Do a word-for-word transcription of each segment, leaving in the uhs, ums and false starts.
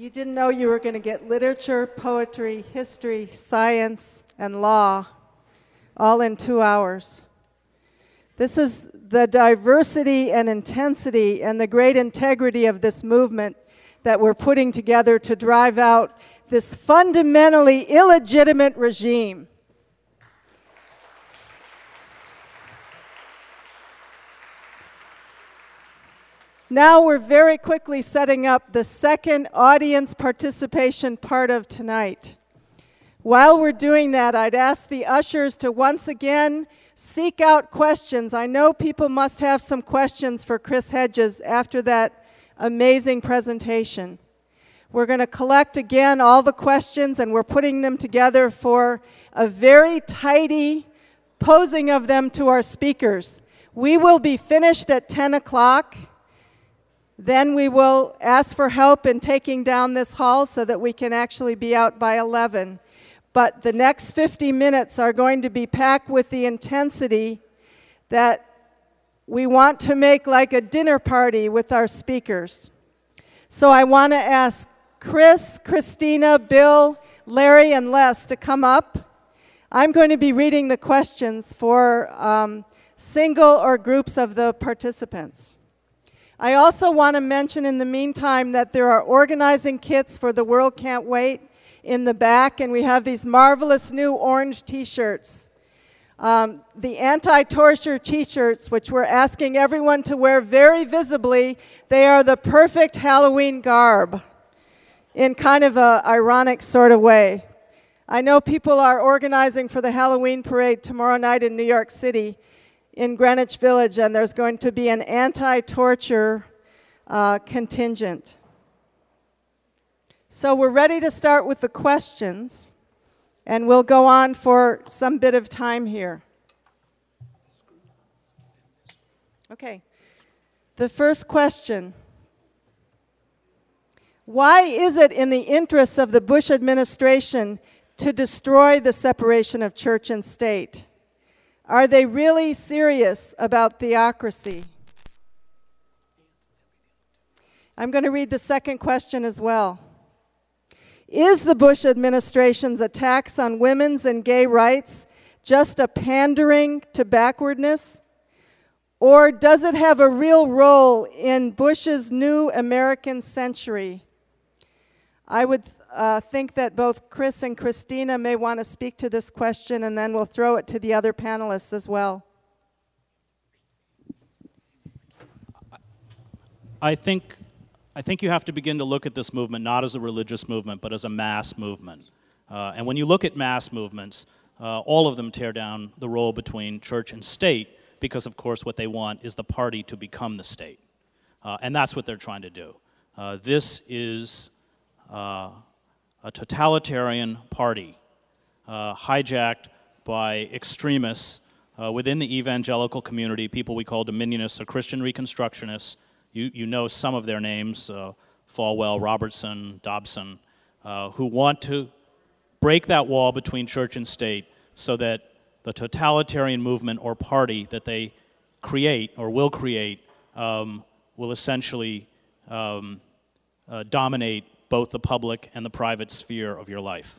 You didn't know you were going to get literature, poetry, history, science, and law all in two hours. This is the diversity and intensity and the great integrity of this movement that we're putting together to drive out this fundamentally illegitimate regime. Now we're very quickly setting up the second audience participation part of tonight. While we're doing that, I'd ask the ushers to once again seek out questions. I know people must have some questions for Chris Hedges after that amazing presentation. We're going to collect again all the questions, and we're putting them together for a very tidy posing of them to our speakers. We will be finished at ten o'clock. Then we will ask for help in taking down this hall so that we can actually be out by eleven. But the next fifty minutes are going to be packed with the intensity that we want to make like a dinner party with our speakers. So I want to ask Chris, Christina, Bill, Larry, and Les to come up. I'm going to be reading the questions for um, single or groups of the participants. I also want to mention in the meantime that there are organizing kits for The World Can't Wait in the back, and we have these marvelous new orange t-shirts. Um, the anti-torture t-shirts, which we're asking everyone to wear very visibly, they are the perfect Halloween garb in kind of an ironic sort of way. I know people are organizing for the Halloween parade tomorrow night in New York City, in Greenwich Village, and there's going to be an anti-torture uh, contingent. So we're ready to start with the questions, and we'll go on for some bit of time here. Okay. The first question. Why is it in the interests of the Bush administration to destroy the separation of church and state? Are they really serious about theocracy? I'm going to read the second question as well. Is the Bush administration's attacks on women's and gay rights just a pandering to backwardness? Or does it have a real role in Bush's new American century? I would Uh, think that both Chris and Christina may want to speak to this question, and then we'll throw it to the other panelists as well. I think, I think you have to begin to look at this movement not as a religious movement, but as a mass movement. Uh, and when you look at mass movements, uh, all of them tear down the role between church and state, because of course what they want is the party to become the state. Uh, and that's what they're trying to do. Uh, this is uh, a totalitarian party uh, hijacked by extremists uh, within the evangelical community, people we call dominionists or Christian Reconstructionists. You, you know some of their names, uh, Falwell, Robertson, Dobson, uh, who want to break that wall between church and state so that the totalitarian movement or party that they create or will create um, will essentially um, uh, dominate both the public and the private sphere of your life.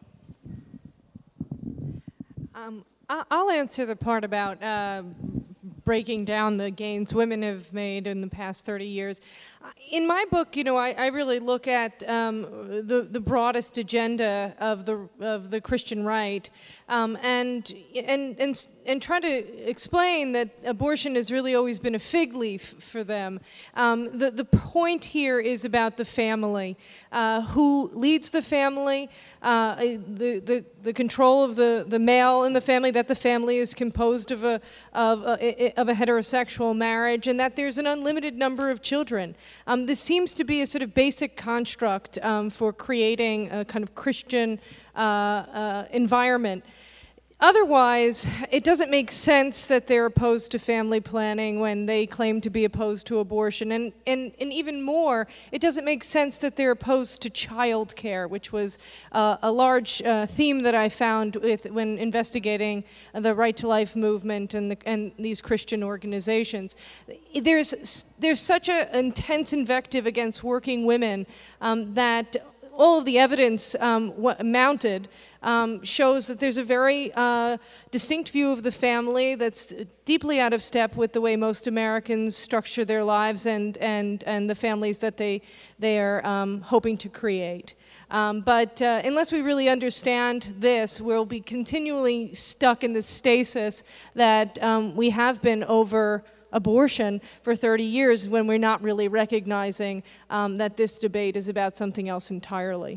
Um, I'll answer the part about uh, breaking down the gains women have made in the past thirty years. In my book, you know, I, I really look at um, the the broadest agenda of the of the Christian right, um, and and and and try to explain that abortion has really always been a fig leaf for them. Um, the the point here is about the family, uh, who leads the family, uh, the the the control of the the male in the family, that the family is composed of a of a, of a heterosexual marriage, and that there's an unlimited number of children. Um, this seems to be a sort of basic construct um, for creating a kind of Christian uh, uh, environment. Otherwise, it doesn't make sense that they're opposed to family planning when they claim to be opposed to abortion. And, and, and even more, it doesn't make sense that they're opposed to child care, which was uh, a large uh, theme that I found with, when investigating the Right to Life movement and, the, and these Christian organizations. There's, there's such an intense invective against working women um, that all of the evidence um, w- mounted um, shows that there's a very uh, distinct view of the family that's deeply out of step with the way most Americans structure their lives and and and the families that they they are um, hoping to create. Um, but uh, unless we really understand this, we'll be continually stuck in this stasis that um, we have been over abortion for thirty years when we're not really recognizing um, that this debate is about something else entirely.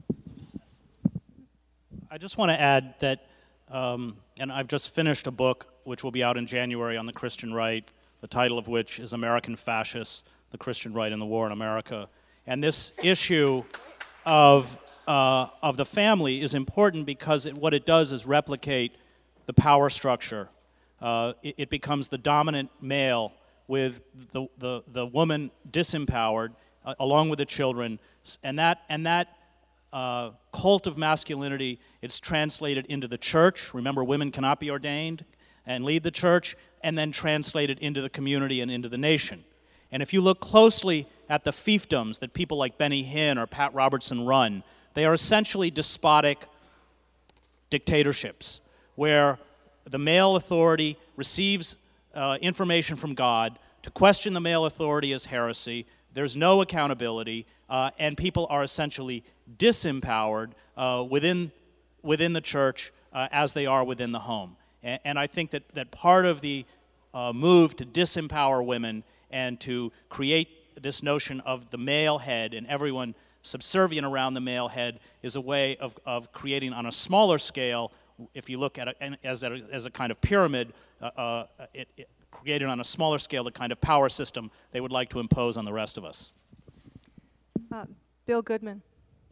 I just want to add that, um, and I've just finished a book which will be out in January on the Christian right, the title of which is American Fascists, the Christian Right and the War in America. And this issue of, uh, of the family is important because it, what it does is replicate the power structure. Uh, it, it becomes the dominant male with the, the, the woman disempowered, uh, along with the children, and that, and that uh, cult of masculinity, it's translated into the church. Remember, women cannot be ordained and lead the church, and then translated into the community and into the nation. And if you look closely at the fiefdoms that people like Benny Hinn or Pat Robertson run, they are essentially despotic dictatorships, where the male authority receives uh, information from God. To question the male authority is heresy. There's no accountability, uh, and people are essentially disempowered uh, within, within the church uh, as they are within the home. And, and I think that, that part of the uh, move to disempower women and to create this notion of the male head and everyone subservient around the male head is a way of, of creating on a smaller scale. If you look at it as a, as a kind of pyramid, uh, uh, it, it created on a smaller scale the kind of power system they would like to impose on the rest of us. Uh, Bill Goodman.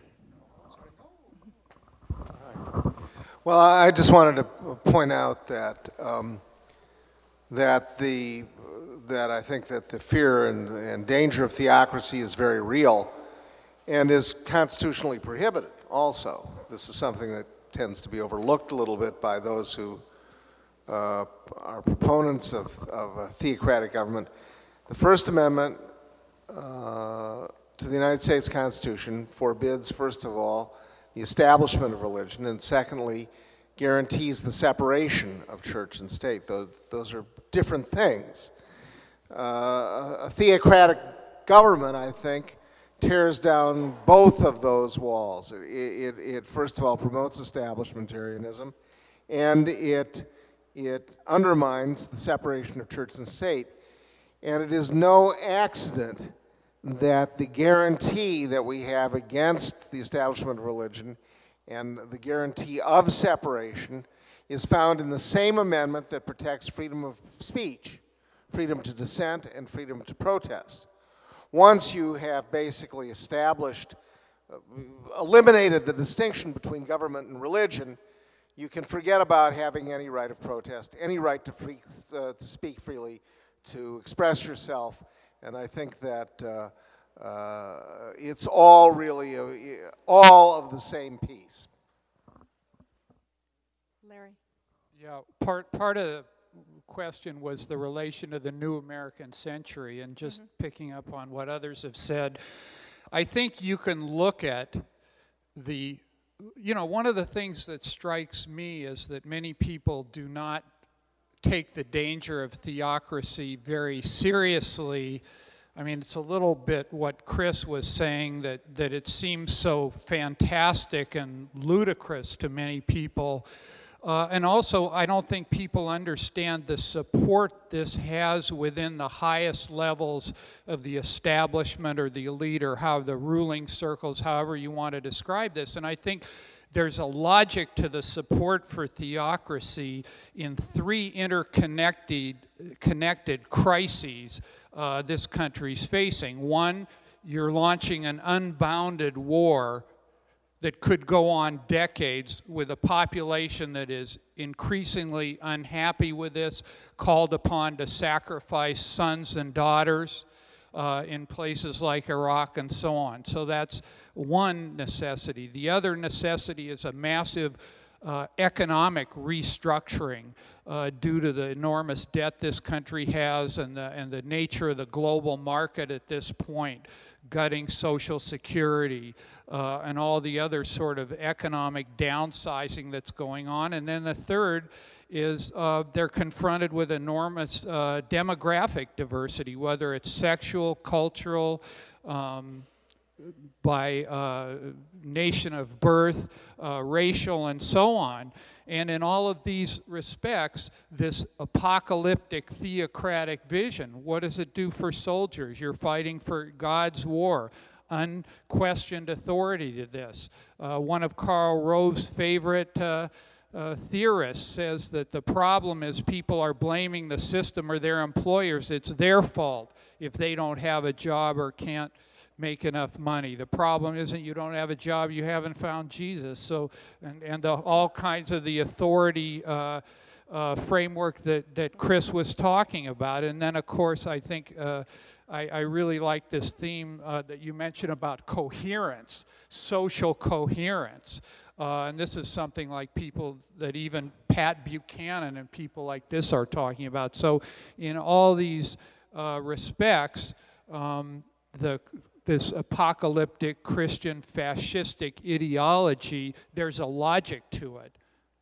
Well, I just wanted to point out that um, that the that I think that the fear and, and danger of theocracy is very real, and is constitutionally prohibited. Also, this is something that tends to be overlooked a little bit by those who uh, are proponents of, of a theocratic government. The First Amendment uh, to the United States Constitution forbids, first of all, the establishment of religion, and secondly, guarantees the separation of church and state. Those, those are different things. Uh, a theocratic government, I think, tears down both of those walls. It, it, it first of all promotes establishmentarianism, and it, it undermines the separation of church and state. And it is no accident that the guarantee that we have against the establishment of religion and the guarantee of separation is found in the same amendment that protects freedom of speech, freedom to dissent, and freedom to protest. Once you have basically established, uh, eliminated the distinction between government and religion, you can forget about having any right of protest, any right to, free, uh, to speak freely, to express yourself, and I think that uh, uh, it's all really, a, all of the same piece. Larry. Yeah, part, part of the question was the relation to the new American century, and just mm-hmm. picking up on what others have said, I think you can look at the, you know, one of the things that strikes me is that many people do not take the danger of theocracy very seriously. I mean, it's a little bit what Chris was saying, that, that it seems so fantastic and ludicrous to many people. Uh, and also, I don't think people understand the support this has within the highest levels of the establishment or the elite, or how the ruling circles, however you want to describe this. And I think there's a logic to the support for theocracy in three interconnected connected crises uh, this country's facing. One, you're launching an unbounded war that could go on decades with a population that is increasingly unhappy with this, called upon to sacrifice sons and daughters uh, in places like Iraq and so on. So that's one necessity. The other necessity is a massive uh, economic restructuring uh, due to the enormous debt this country has and the, and the nature of the global market at this point, gutting Social Security uh, and all the other sort of economic downsizing that's going on. And then the third is uh, they're confronted with enormous uh, demographic diversity, whether it's sexual, cultural, um, by uh, nation of birth, uh, racial, and so on. And in all of these respects, this apocalyptic theocratic vision, what does it do for soldiers? You're fighting for God's war, unquestioned authority to this. Uh, one of Karl Rove's favorite uh, uh, theorists says that the problem is people are blaming the system or their employers. It's their fault if they don't have a job or can't make enough money. The problem isn't you don't have a job, you haven't found Jesus. So, and, and the, all kinds of the authority uh, uh, framework that, that Chris was talking about. And then, of course, I think uh, I, I really like this theme uh, that you mentioned about coherence, social coherence. Uh, and this is something like people that even Pat Buchanan and people like this are talking about. So in all these uh, respects, um, the this apocalyptic Christian fascistic ideology, there's a logic to it.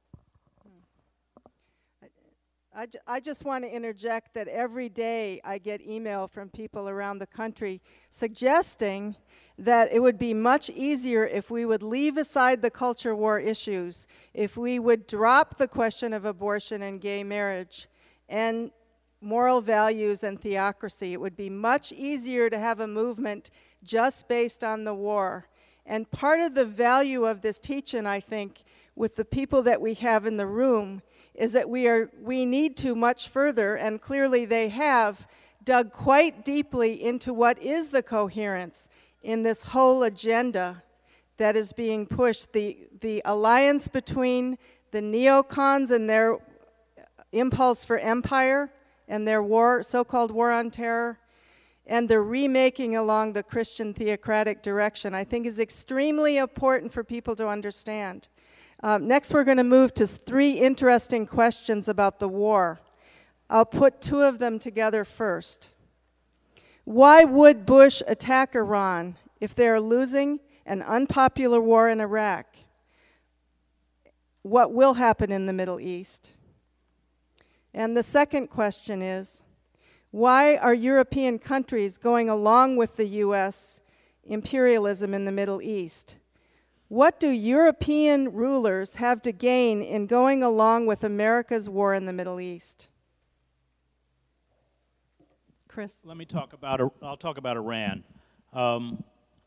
I, I just want to interject that every day I get email from people around the country suggesting that it would be much easier if we would leave aside the culture war issues, if we would drop the question of abortion and gay marriage and moral values and theocracy. It would be much easier to have a movement just based on the war. And part of the value of this teaching, I think, with the people that we have in the room, is that we are we need to much further, and clearly they have, dug quite deeply into what is the coherence in this whole agenda that is being pushed. The, the alliance between the neocons and their impulse for empire and their war, so-called war on terror, and the remaking along the Christian theocratic direction, I think is extremely important for people to understand. Um, next, we're going to move to three interesting questions about the war. I'll put two of them together first. Why would Bush attack Iran if they are losing an unpopular war in Iraq? What will happen in the Middle East? And the second question is, why are European countries going along with the U S imperialism in the Middle East? What do European rulers have to gain in going along with America's war in the Middle East? Chris? Let me talk about, I'll talk about Iran. Um,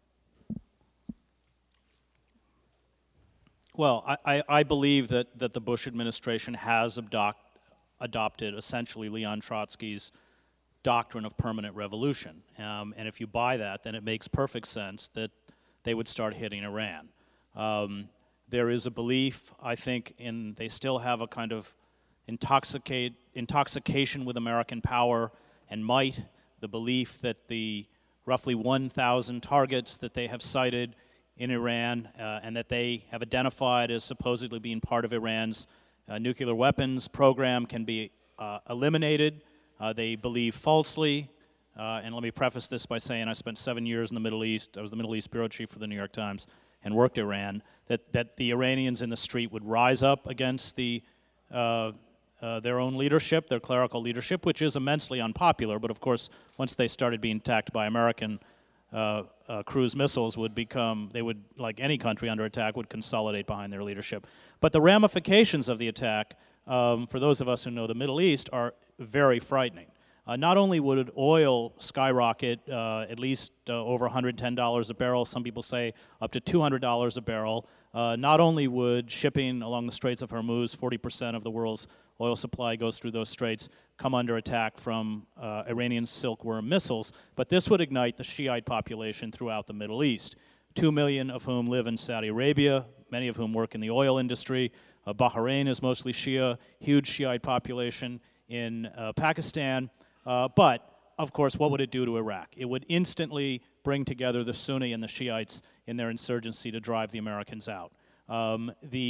well, I, I, I believe that, that the Bush administration has abduct, adopted essentially Leon Trotsky's doctrine of permanent revolution. Um, and if you buy that, then it makes perfect sense that they would start hitting Iran. Um, there is a belief, I think, in they still have a kind of intoxicate, intoxication with American power and might, the belief that the roughly one thousand targets that they have cited in Iran uh, and that they have identified as supposedly being part of Iran's uh, nuclear weapons program can be uh, eliminated. Uh, they believe falsely, uh, and let me preface this by saying I spent seven years in the Middle East. I was the Middle East bureau chief for the New York Times and worked Iran, that, that the Iranians in the street would rise up against the, uh, uh, their own leadership, their clerical leadership, which is immensely unpopular, but of course, once they started being attacked by American uh, uh, cruise missiles, would become, they would, like any country under attack, would consolidate behind their leadership. But the ramifications of the attack, um, for those of us who know the Middle East, are very frightening. Uh, not only would oil skyrocket uh, at least uh, over one hundred ten dollars a barrel, some people say up to two hundred dollars a barrel, uh, not only would shipping along the Straits of Hormuz, forty percent of the world's oil supply goes through those straits, come under attack from uh, Iranian silkworm missiles, but this would ignite the Shiite population throughout the Middle East, two million of whom live in Saudi Arabia, many of whom work in the oil industry. Uh, Bahrain is mostly Shia, huge Shiite population in uh, Pakistan. Uh, but, of course, what would it do to Iraq? It would instantly bring together the Sunni and the Shiites in their insurgency to drive the Americans out. Um, the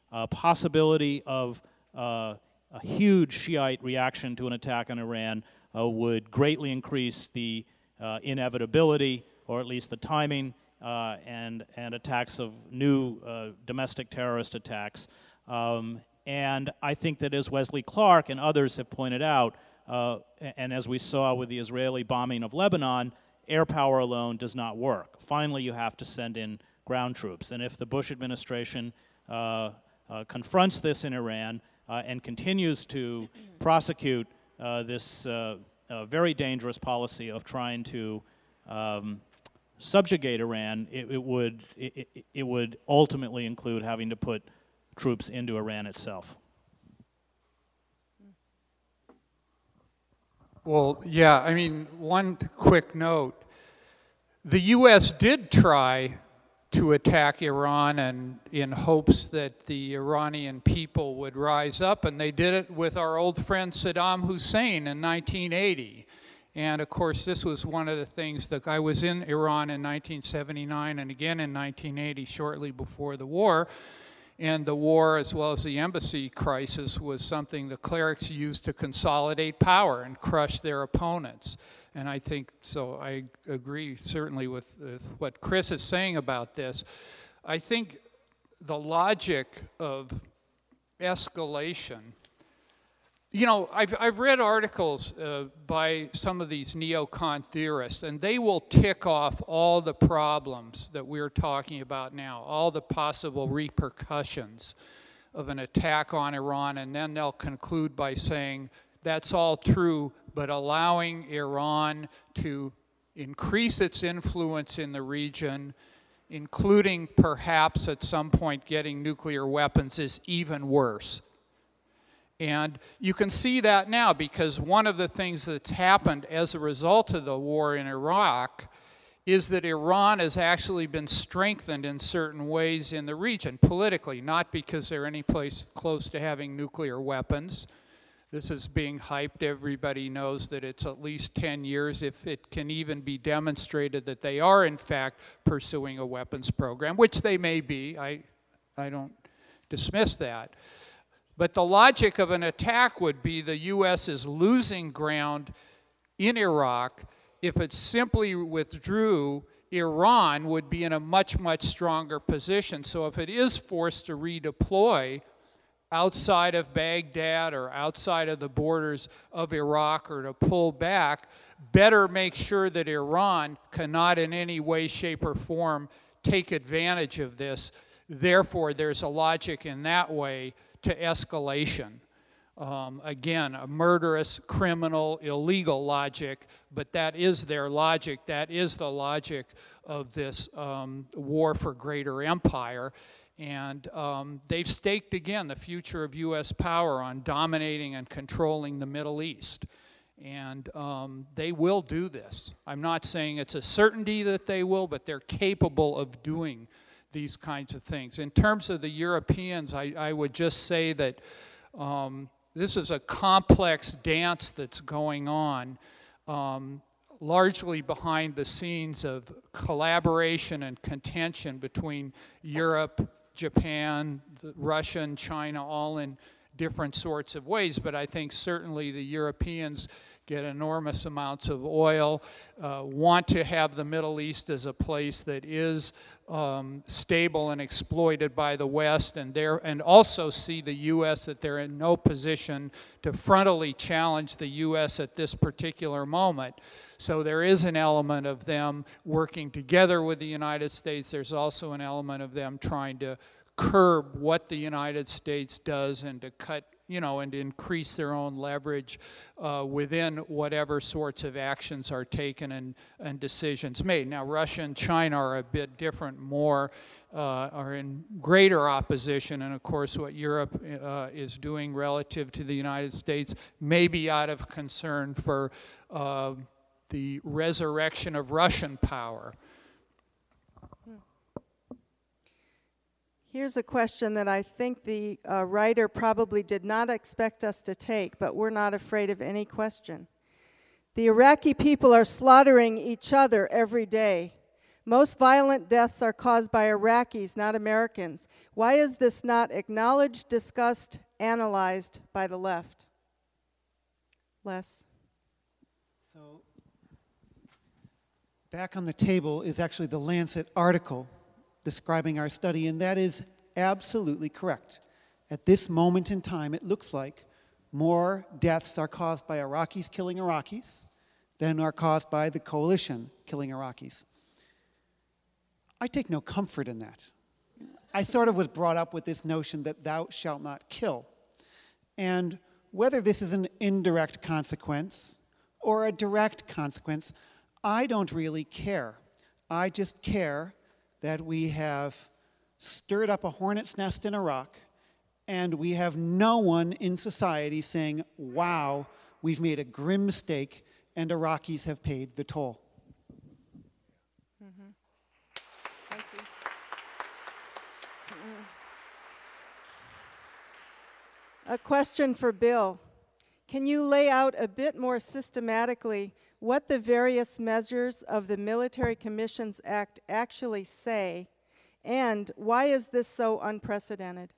uh, possibility of uh, a huge Shiite reaction to an attack on Iran uh, would greatly increase the uh, inevitability, or at least the timing, uh, and, and attacks of new uh, domestic terrorist attacks. Um, and I think that, as Wesley Clark and others have pointed out, uh, and as we saw with the Israeli bombing of Lebanon, air power alone does not work. Finally, you have to send in ground troops. And if the Bush administration uh, uh, confronts this in Iran uh, and continues to prosecute uh, this uh, uh, very dangerous policy of trying to um, subjugate Iran, it, it would it, it would ultimately include having to put troops into Iran itself. Well, yeah, I mean, one quick note. The U S did try to attack Iran and in hopes that the Iranian people would rise up, and they did it with our old friend Saddam Hussein in nineteen eighty. And of course, this was one of the things that I was in Iran in nineteen seventy-nine and again in nineteen eighty, shortly before the war. And the war, as well as the embassy crisis, was something the clerics used to consolidate power and crush their opponents. And I think, so I agree certainly with, with what Chris is saying about this. I think the logic of escalation, you know, I've, I've read articles uh, by some of these neocon theorists, and they will tick off all the problems that we're talking about now, all the possible repercussions of an attack on Iran, and then they'll conclude by saying, that's all true, but allowing Iran to increase its influence in the region, including perhaps at some point getting nuclear weapons, is even worse. And you can see that now, because one of the things that's happened as a result of the war in Iraq is that Iran has actually been strengthened in certain ways in the region, politically, not because they're any place close to having nuclear weapons. This is being hyped. Everybody knows that it's at least ten years, if it can even be demonstrated that they are, in fact, pursuing a weapons program, which they may be. I, I don't dismiss that. But the logic of an attack would be the U S is losing ground in Iraq. If it simply withdrew, Iran would be in a much, much stronger position. So if it is forced to redeploy outside of Baghdad or outside of the borders of Iraq, or to pull back, better make sure that Iran cannot in any way, shape, or form take advantage of this. Therefore, there's a logic in that way to escalation. Um, again, a murderous, criminal, illegal logic, but that is their logic. That is the logic of this um, war for greater empire. And um, they've staked, again, the future of U S power on dominating and controlling the Middle East. And um, they will do this. I'm not saying it's a certainty that they will, but they're capable of doing these kinds of things. In terms of the Europeans, I, I would just say that um, this is a complex dance that's going on, um, largely behind the scenes of collaboration and contention between Europe, Japan, Russia, and China, all in different sorts of ways. But I think certainly the Europeans get enormous amounts of oil, uh, want to have the Middle East as a place that is um, stable and exploited by the West, and there, and also see the U S that they're in no position to frontally challenge the U S at this particular moment. So there is an element of them working together with the United States. There's also an element of them trying to curb what the United States does and to cut, you know, and to increase their own leverage uh, within whatever sorts of actions are taken and, and decisions made. Now, Russia and China are a bit different, more uh, are in greater opposition, and of course what Europe uh, is doing relative to the United States may be out of concern for uh, the resurrection of Russian power. Here's a question that I think the uh, writer probably did not expect us to take, but we're not afraid of any question. The Iraqi people are slaughtering each other every day. Most violent deaths are caused by Iraqis, not Americans. Why is this not acknowledged, discussed, analyzed by the left? Les? So, back on the table is actually the Lancet article describing our study, and that is absolutely correct. At this moment in time, it looks like more deaths are caused by Iraqis killing Iraqis than are caused by the coalition killing Iraqis. I take no comfort in that. I sort of was brought up with this notion that thou shalt not kill. And whether this is an indirect consequence or a direct consequence, I don't really care. I just care that we have stirred up a hornet's nest in Iraq, and we have no one in society saying, wow, we've made a grim mistake, and Iraqis have paid the toll. Mm-hmm. Thank you. Mm-hmm. A question for Bill. Can you lay out a bit more systematically what the various measures of the Military Commissions Act actually say, and why is this so unprecedented?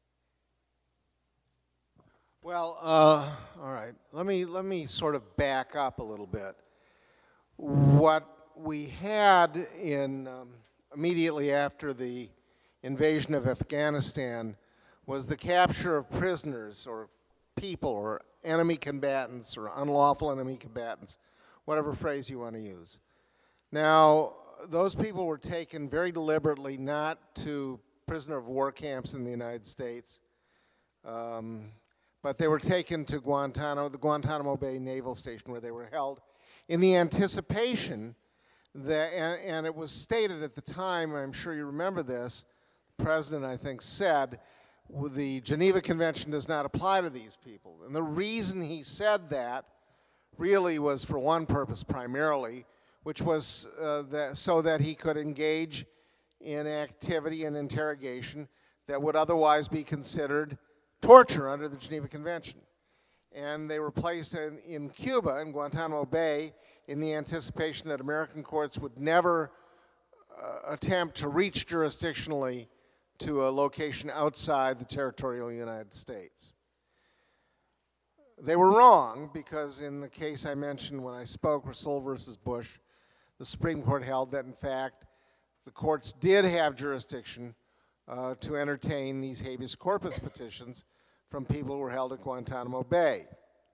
Well, uh, all right. Let me let me sort of back up a little bit. What we had in um, immediately after the invasion of Afghanistan was the capture of prisoners or people or enemy combatants or unlawful enemy combatants, whatever phrase you want to use. Now, those people were taken very deliberately not to prisoner of war camps in the United States, um, but they were taken to Guantanamo, the Guantanamo Bay Naval Station, where they were held in the anticipation that, and, and it was stated at the time, I'm sure you remember this, the president, I think, said, the Geneva Convention does not apply to these people. And the reason he said that really was for one purpose primarily, which was uh, that, so that he could engage in activity and interrogation that would otherwise be considered torture under the Geneva Convention. And they were placed in, in Cuba, in Guantanamo Bay, in the anticipation that American courts would never uh, attempt to reach jurisdictionally to a location outside the territorial United States. They were wrong, because in the case I mentioned when I spoke, Rasool versus Bush, the Supreme Court held that, in fact, the courts did have jurisdiction uh, to entertain these habeas corpus petitions from people who were held at Guantanamo Bay.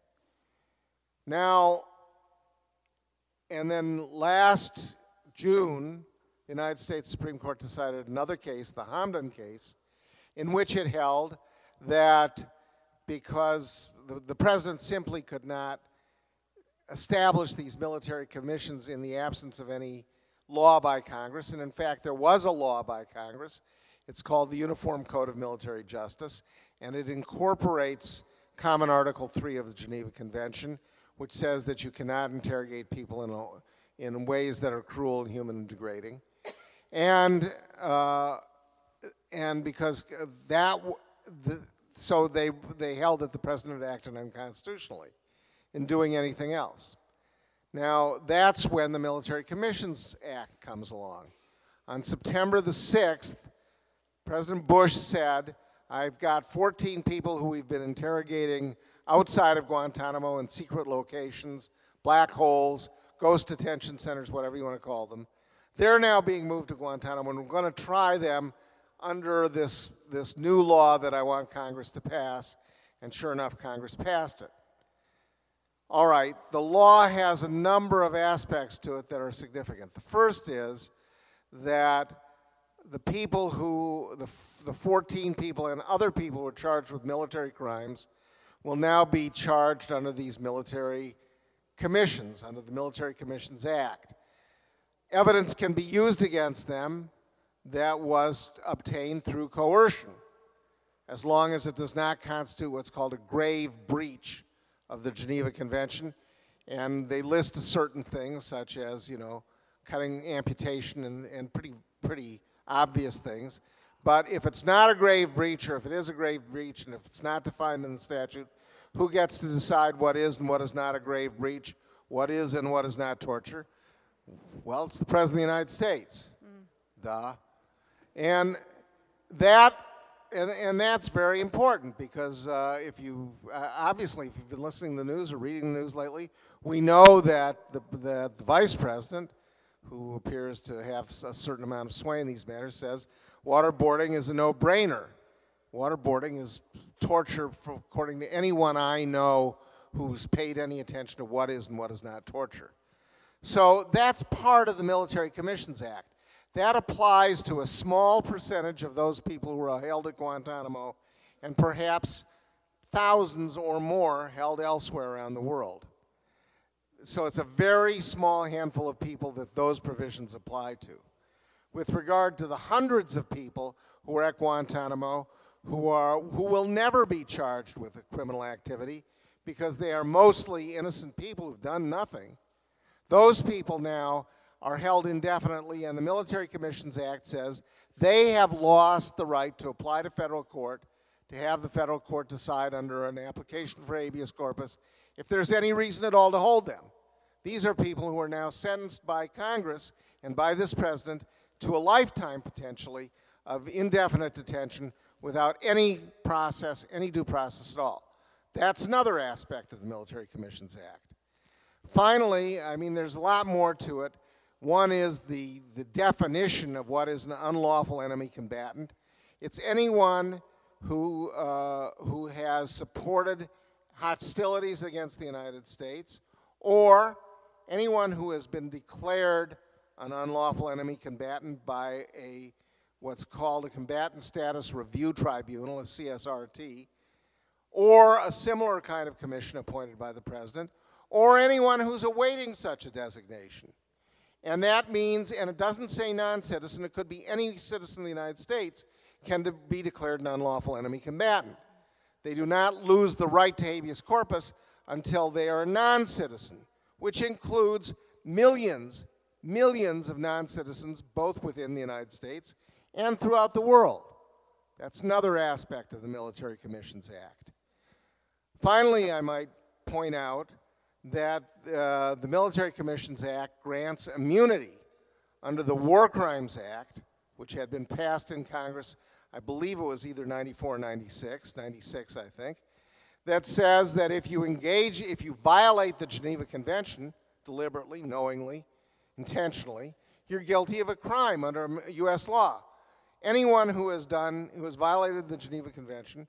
Now, and then last June, the United States Supreme Court decided another case, the Hamdan case, in which it held that because the, the president simply could not establish these military commissions in the absence of any law by Congress, and in fact there was a law by Congress. It's called the Uniform Code of Military Justice, and it incorporates Common Article three of the Geneva Convention, which says that you cannot interrogate people in, a, in ways that are cruel, inhuman, and degrading. And, uh, and because that, the, so they, they held that the president acted unconstitutionally in doing anything else. Now, that's when the Military Commissions Act comes along. On September the sixth, President Bush said, I've got fourteen people who we've been interrogating outside of Guantanamo in secret locations, black holes, ghost detention centers, whatever you want to call them. They're now being moved to Guantanamo, and we're going to try them under this, this new law that I want Congress to pass, and sure enough, Congress passed it. All right, the law has a number of aspects to it that are significant. The first is that the people who, the, the fourteen people and other people who are charged with military crimes will now be charged under these military commissions, under the Military Commissions Act. Evidence can be used against them that was obtained through coercion, as long as it does not constitute what's called a grave breach of the Geneva Convention. And they list certain things, such as, you know, cutting, amputation, and, and pretty, pretty obvious things. But if it's not a grave breach, or if it is a grave breach, and if it's not defined in the statute, who gets to decide what is and what is not a grave breach, what is and what is not torture? Well, it's the President of the United States. duh. And that, and, and that's very important because uh, if you, uh, obviously, if you've been listening to the news or reading the news lately, we know that the, the, the vice president, who appears to have a certain amount of sway in these matters, says waterboarding is a no-brainer. Waterboarding is torture, for, according to anyone I know who's paid any attention to what is and what is not torture. So that's part of the Military Commissions Act. That applies to a small percentage of those people who are held at Guantanamo and perhaps thousands or more held elsewhere around the world. So it's a very small handful of people that those provisions apply to. With regard to the hundreds of people who are at Guantanamo who are who will never be charged with a criminal activity because they are mostly innocent people who've done nothing, those people now are held indefinitely, and the Military Commissions Act says they have lost the right to apply to federal court, to have the federal court decide under an application for habeas corpus if there's any reason at all to hold them. These are people who are now sentenced by Congress and by this president to a lifetime, potentially, of indefinite detention without any process, any due process at all. That's another aspect of the Military Commissions Act. Finally, I mean, there's a lot more to it. One is the, the definition of what is an unlawful enemy combatant. It's anyone who, uh, who has supported hostilities against the United States, or anyone who has been declared an unlawful enemy combatant by a what's called a Combatant Status Review Tribunal, a C S R T, or a similar kind of commission appointed by the president, or anyone who's awaiting such a designation. And that means, and it doesn't say non-citizen, it could be any citizen of the United States can de- be declared an unlawful enemy combatant. They do not lose the right to habeas corpus until they are a non-citizen, which includes millions, millions of non-citizens, both within the United States and throughout the world. That's another aspect of the Military Commissions Act. Finally, I might point out that uh, the Military Commissions Act grants immunity under the War Crimes Act, which had been passed in Congress, I believe it was either ninety-four or ninety-six, ninety-six I think, that says that if you engage, if you violate the Geneva Convention, deliberately, knowingly, intentionally, you're guilty of a crime under U S law. Anyone who has done, who has violated the Geneva Convention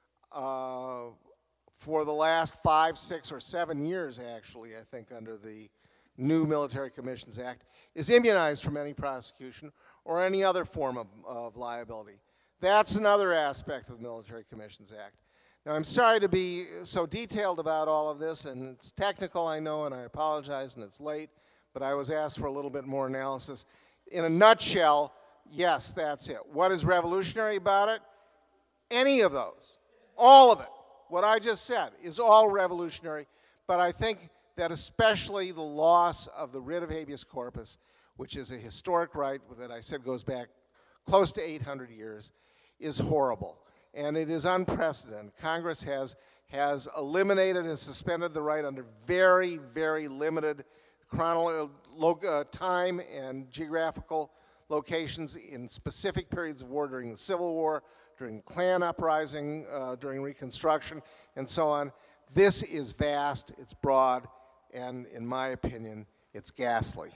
uh, for the last five, six, or seven years, actually, I think, under the new Military Commissions Act, is immunized from any prosecution or any other form of, of liability. That's another aspect of the Military Commissions Act. Now, I'm sorry to be so detailed about all of this, and it's technical, I know, and I apologize, and it's late, but I was asked for a little bit more analysis. In a nutshell, yes, that's it. What is revolutionary about it? Any of those. All of it. What I just said is all revolutionary, but I think that especially the loss of the writ of habeas corpus, which is a historic right that I said goes back close to eight hundred years, is horrible. And it is unprecedented. Congress has, has eliminated and suspended the right under very, very limited chronological uh, time and geographical locations in specific periods of war during the Civil War, during the Klan uprising, uh, during Reconstruction, and so on. This is vast, it's broad, and in my opinion, it's ghastly.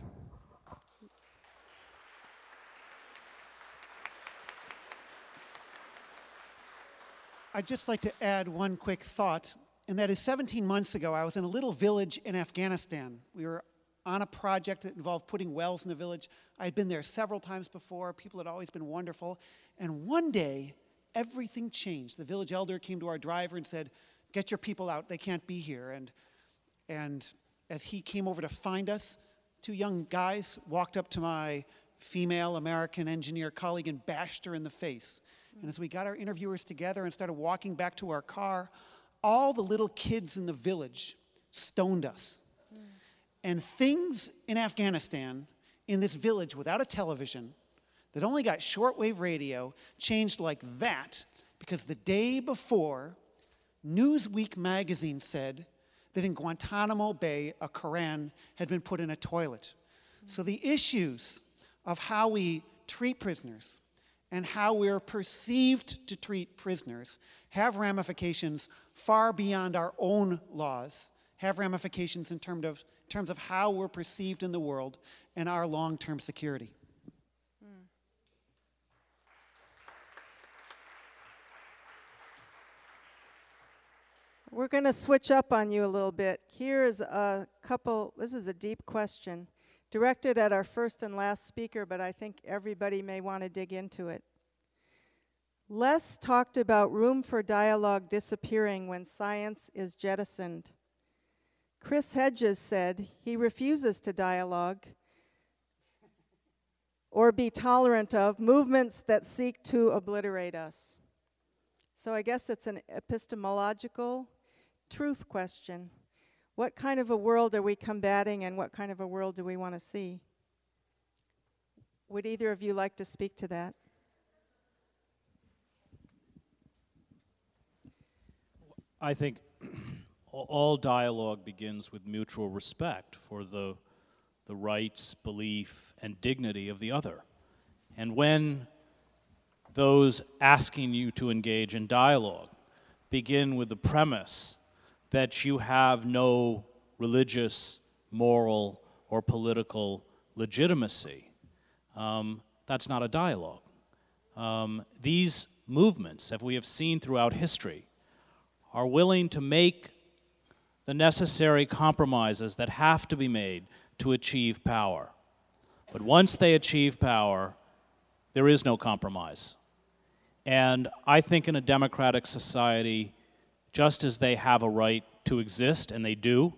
I'd just like to add one quick thought, and that is seventeen months ago, I was in a little village in Afghanistan. We were on a project that involved putting wells in the village. I had been there several times before. People had always been wonderful. And one day, everything changed. The village elder came to our driver and said, "Get your people out. They can't be here." And, and as he came over to find us, two young guys walked up to my female American engineer colleague and bashed her in the face. And as we got our interviewers together and started walking back to our car, all the little kids in the village stoned us. Mm. And things in Afghanistan, in this village without a television, that only got shortwave radio, changed like that, because the day before, Newsweek magazine said that in Guantanamo Bay, a Koran had been put in a toilet. Mm. So the issues of how we treat prisoners and how we're perceived to treat prisoners have ramifications far beyond our own laws, have ramifications in terms of, in terms of how we're perceived in the world and our long-term security. We're going to switch up on you a little bit. Here's a couple, this is a deep question, directed at our first and last speaker, but I think everybody may want to dig into it. Les talked about room for dialogue disappearing when science is jettisoned. Chris Hedges said he refuses to dialogue or be tolerant of movements that seek to obliterate us. So I guess it's an epistemological truth question. What kind of a world are we combating, and what kind of a world do we want to see? Would either of you like to speak to that? I think all dialogue begins with mutual respect for the, the rights, belief, and dignity of the other. And when those asking you to engage in dialogue begin with the premise that you have no religious, moral, or political legitimacy, um, that's not a dialogue. Um, these movements, as we have seen throughout history, are willing to make the necessary compromises that have to be made to achieve power. But once they achieve power, there is no compromise. And I think in a democratic society, just as they have a right to exist, and they do,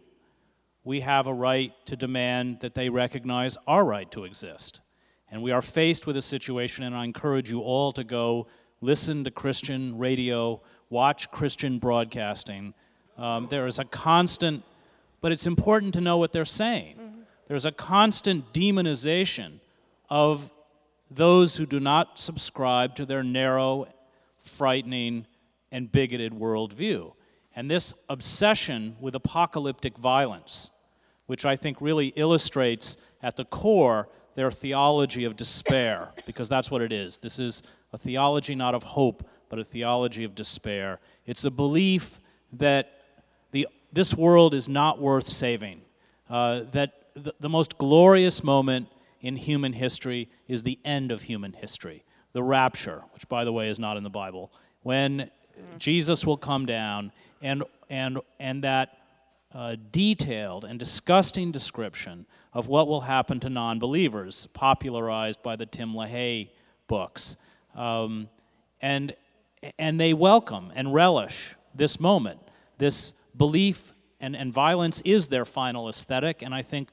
we have a right to demand that they recognize our right to exist. And we are faced with a situation, and I encourage you all to go listen to Christian radio, watch Christian broadcasting. Um, there is a constant, but it's important to know what they're saying. Mm-hmm. There's a constant demonization of those who do not subscribe to their narrow, frightening, and bigoted worldview. And this obsession with apocalyptic violence, which I think really illustrates at the core their theology of despair, because that's what it is. This is a theology not of hope, but a theology of despair. It's a belief that the, this world is not worth saving, uh, that the, the most glorious moment in human history is the end of human history, the rapture, which, by the way, is not in the Bible, when Jesus will come down, and and and that uh, detailed and disgusting description of what will happen to non-believers, popularized by the Tim LaHaye books, um, and and they welcome and relish this moment. This belief and, and violence is their final aesthetic, and I think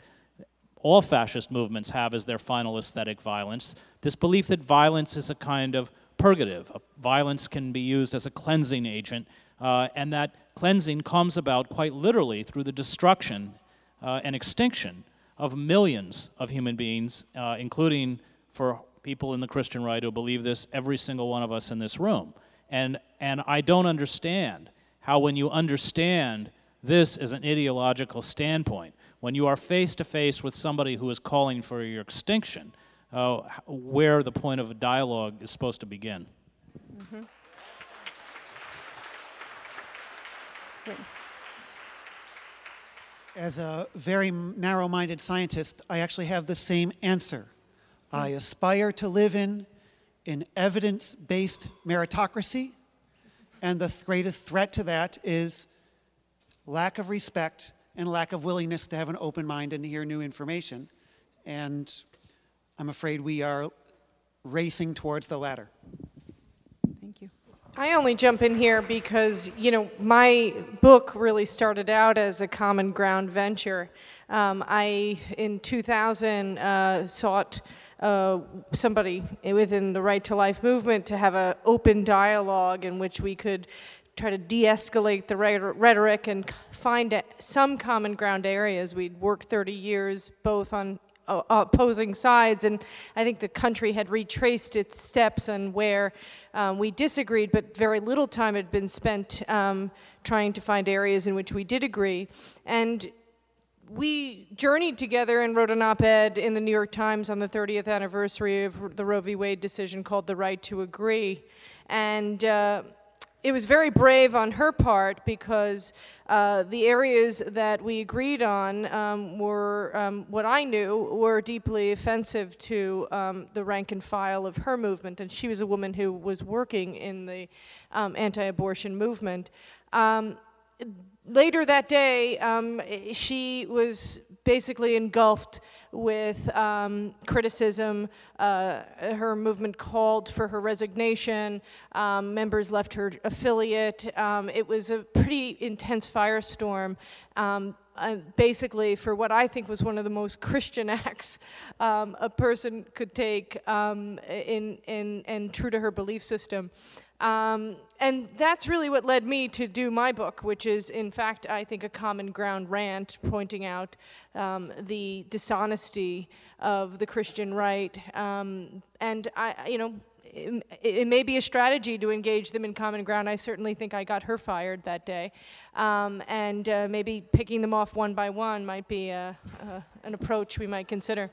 all fascist movements have as their final aesthetic violence. This belief that violence is a kind of purgative. Violence can be used as a cleansing agent, uh, and that cleansing comes about quite literally through the destruction uh, and extinction of millions of human beings, uh, including, for people in the Christian right who believe this, every single one of us in this room. And, and I don't understand how, when you understand this as an ideological standpoint, when you are face-to-face with somebody who is calling for your extinction, Uh, where the point of a dialogue is supposed to begin. Mm-hmm. As a very narrow-minded scientist, I actually have the same answer. Mm. I aspire to live in an evidence-based meritocracy, and the th- greatest threat to that is lack of respect and lack of willingness to have an open mind and to hear new information. And I'm afraid we are racing towards the latter. Thank you. I only jump in here because, you know, my book really started out as a common ground venture. Um, I, in two thousand, uh, sought uh, somebody within the Right to Life movement to have an open dialogue in which we could try to de-escalate the rhetoric and find some common ground areas. We'd worked thirty years both on Uh, opposing sides, and I think the country had retraced its steps on where um, we disagreed, but very little time had been spent um, trying to find areas in which we did agree. And we journeyed together and wrote an op-ed in the New York Times on the thirtieth anniversary of the Roe v. Wade decision called The Right to Agree. And uh, it was very brave on her part because uh, the areas that we agreed on um, were, um, what I knew, were deeply offensive to um, the rank and file of her movement. And she was a woman who was working in the um, anti-abortion movement. Um, Later that day, um, she was basically engulfed with um, criticism. Uh, her movement called for her resignation. Um, members left her affiliate. Um, it was a pretty intense firestorm. Um, uh, basically, for what I think was one of the most Christian acts um, a person could take um, in, in, and true to her belief system. Um, and that's really what led me to do my book, which is, in fact, I think, a common ground rant pointing out um, the dishonesty of the Christian right. Um, and, I, you know, it, it may be a strategy to engage them in common ground. I certainly think I got her fired that day. Um, and uh, maybe picking them off one by one might be a, a, an approach we might consider.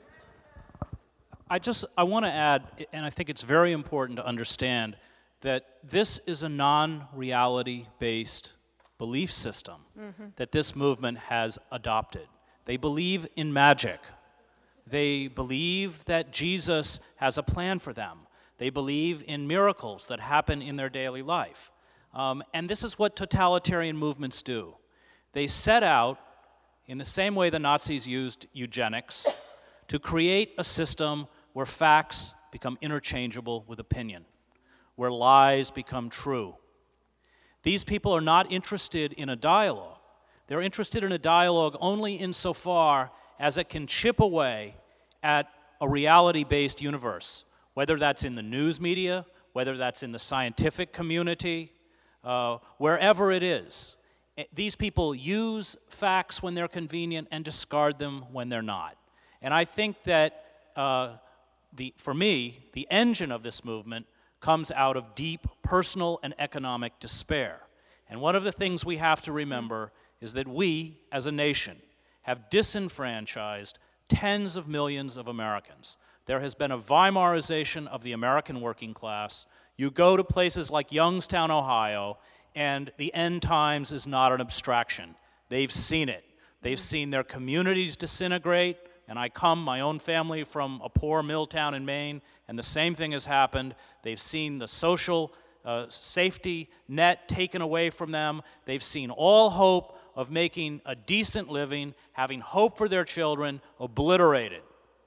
I just, I want to add, and I think it's very important to understand, that this is a non-reality-based belief system mm-hmm. that this movement has adopted. They believe in magic. They believe that Jesus has a plan for them. They believe in miracles that happen in their daily life. Um, and this is what totalitarian movements do. They set out, in the same way the Nazis used eugenics, to create a system where facts become interchangeable with opinion, where lies become true. These people are not interested in a dialogue. They're interested in a dialogue only insofar as it can chip away at a reality-based universe, whether that's in the news media, whether that's in the scientific community, uh, wherever it is. These people use facts when they're convenient and discard them when they're not. And I think that, uh, the, for me, the engine of this movement comes out of deep personal and economic despair. And one of the things we have to remember is that we, as a nation, have disenfranchised tens of millions of Americans. There has been a Weimarization of the American working class. You go to places like Youngstown, Ohio, and the end times is not an abstraction. They've seen it. They've seen their communities disintegrate, and I come, my own family, from a poor mill town in Maine, and the same thing has happened. They've seen the social uh, safety net taken away from them. They've seen all hope of making a decent living, having hope for their children, obliterated.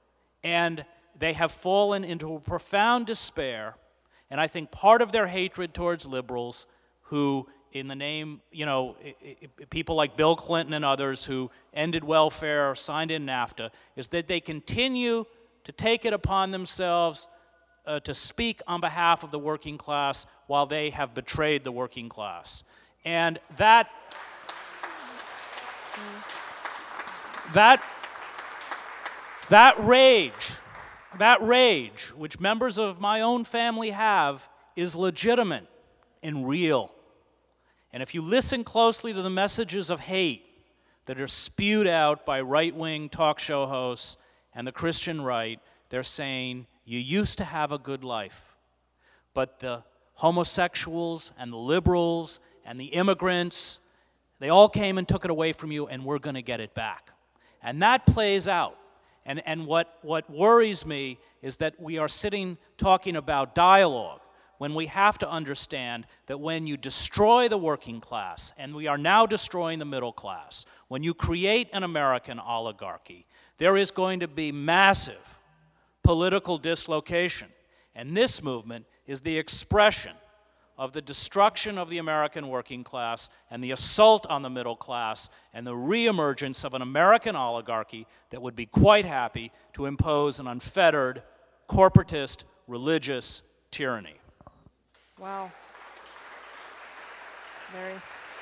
And they have fallen into a profound despair, and I think part of their hatred towards liberals who, in the name, you know, people like Bill Clinton and others who ended welfare or signed in NAFTA, is that they continue to take it upon themselves uh, to speak on behalf of the working class while they have betrayed the working class. And that, that, that rage, that rage, which members of my own family have, is legitimate and real. And if you listen closely to the messages of hate that are spewed out by right-wing talk show hosts and the Christian right, they're saying, you used to have a good life, but the homosexuals and the liberals and the immigrants, they all came and took it away from you, and we're going to get it back. And that plays out. And, and what, what worries me is that we are sitting talking about dialogue, when we have to understand that when you destroy the working class, and we are now destroying the middle class, when you create an American oligarchy, there is going to be massive political dislocation. And this movement is the expression of the destruction of the American working class and the assault on the middle class and the reemergence of an American oligarchy that would be quite happy to impose an unfettered, corporatist, religious tyranny. Wow. Very.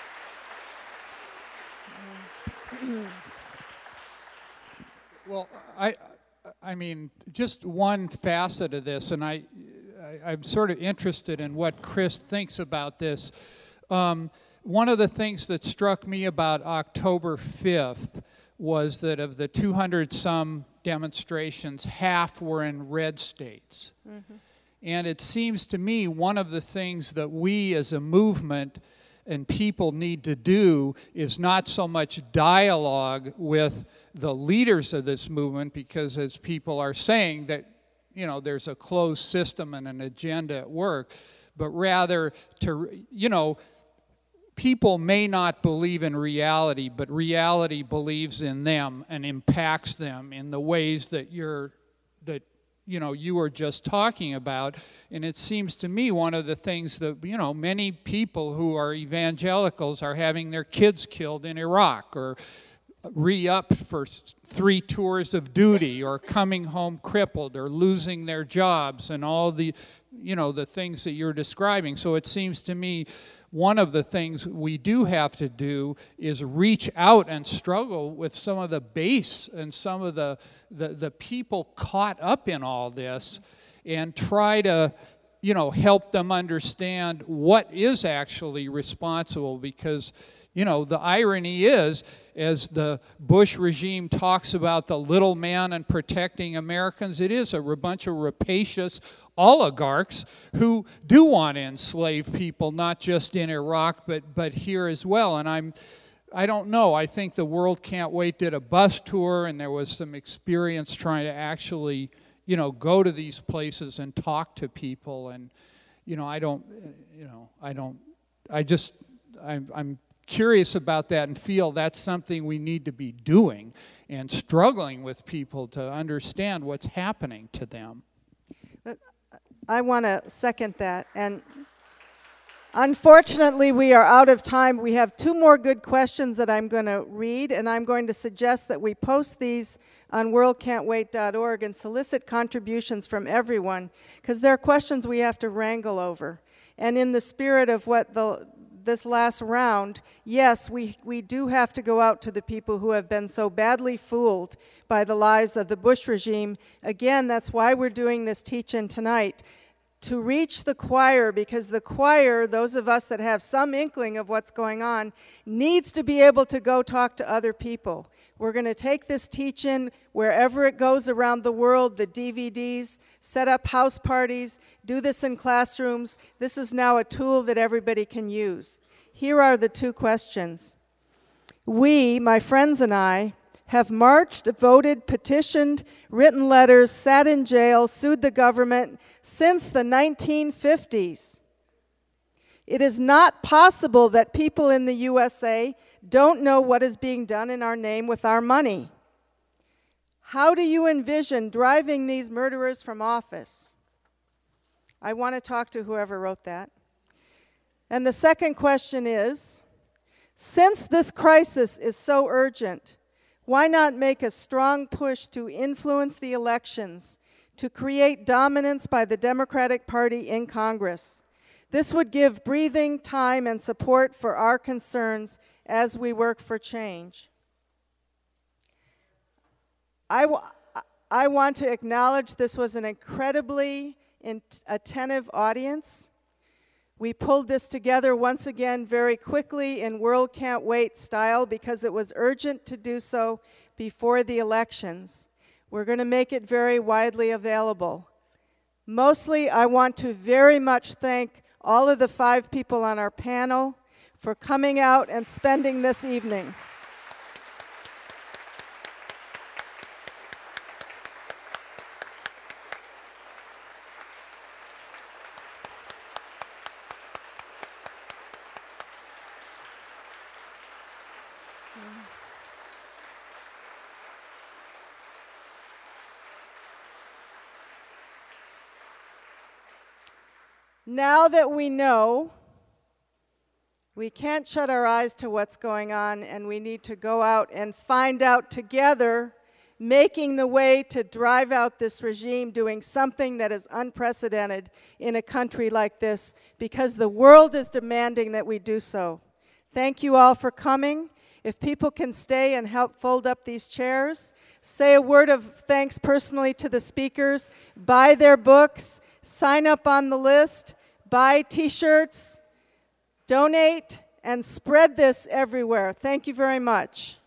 Well, I, I mean, just one facet of this, and I, I I'm sort of interested in what Chris thinks about this. Um, one of the things that struck me about October fifth was that of the two hundred some demonstrations, half were in red states. Mm-hmm. And it seems to me one of the things that we as a movement and people need to do is not so much dialogue with the leaders of this movement, because as people are saying that, you know, there's a closed system and an agenda at work, but rather to, you know, people may not believe in reality, but reality believes in them and impacts them in the ways that you're, that, you know, you were just talking about. And it seems to me one of the things that, you know, many people who are evangelicals are having their kids killed in Iraq, or re-upped for three tours of duty, or coming home crippled, or losing their jobs, and all the, you know, the things that you're describing. So it seems to me one of the things we do have to do is reach out and struggle with some of the base and some of the, the, the people caught up in all this, and try to, you know, help them understand what is actually responsible. Because, you know, the irony is, as the Bush regime talks about the little man and protecting Americans, it is a bunch of rapacious oligarchs who do want to enslave people, not just in Iraq, but but here as well. And I'm, I don't know, I think the World Can't Wait did a bus tour, and there was some experience trying to actually, you know, go to these places and talk to people. And, you know, I don't, you know, I don't, I just, I'm, I'm curious about that, and feel that's something we need to be doing, and struggling with people to understand what's happening to them. I want to second that. And unfortunately, we are out of time. We have two more good questions that I'm going to read, and I'm going to suggest that we post these on world can't wait dot org and solicit contributions from everyone, because there are questions we have to wrangle over. And in the spirit of what the this last round, yes, we, we do have to go out to the people who have been so badly fooled by the lies of the Bush regime. Again, that's why we're doing this teach-in tonight, to reach the choir, because the choir, those of us that have some inkling of what's going on, needs to be able to go talk to other people. We're going to take this teach-in wherever it goes around the world, the D V Ds, set up house parties, do this in classrooms. This is now a tool that everybody can use. Here are the two questions. We, my friends and I, have marched, voted, petitioned, written letters, sat in jail, sued the government since the nineteen fifties. It is not possible that people in the U S A don't know what is being done in our name with our money. How do you envision driving these murderers from office? I want to talk to whoever wrote that. And the second question is, since this crisis is so urgent, why not make a strong push to influence the elections, to create dominance by the Democratic Party in Congress? This would give breathing time and support for our concerns as we work for change. I, w- I want to acknowledge this was an incredibly in- attentive audience. We pulled this together once again very quickly in World Can't Wait style, because it was urgent to do so before the elections. We're going to make it very widely available. Mostly, I want to very much thank all of the five people on our panel for coming out and spending this evening. Now that we know, we can't shut our eyes to what's going on, and we need to go out and find out together, making the way to drive out this regime, doing something that is unprecedented in a country like this, because the world is demanding that we do so. Thank you all for coming. If people can stay and help fold up these chairs, say a word of thanks personally to the speakers, buy their books, sign up on the list, buy t-shirts, donate, and spread this everywhere. Thank you very much.